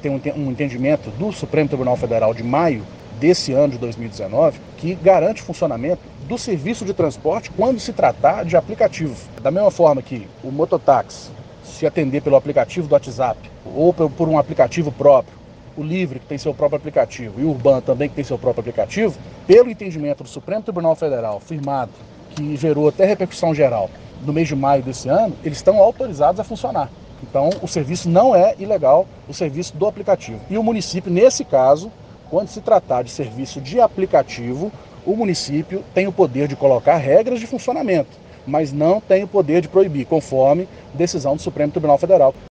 tem um entendimento do Supremo Tribunal Federal de maio desse ano de 2019, que garante o funcionamento do serviço de transporte quando se tratar de aplicativo. Da mesma forma que o mototáxi, se atender pelo aplicativo do WhatsApp ou por um aplicativo próprio, o Livre, que tem seu próprio aplicativo, e o Urban também, que tem seu próprio aplicativo, pelo entendimento do Supremo Tribunal Federal, firmado, que gerou até repercussão geral no mês de maio desse ano, eles estão autorizados a funcionar. Então, o serviço não é ilegal, o serviço do aplicativo. E o município, nesse caso, quando se tratar de serviço de aplicativo, o município tem o poder de colocar regras de funcionamento, mas não tem o poder de proibir, conforme decisão do Supremo Tribunal Federal.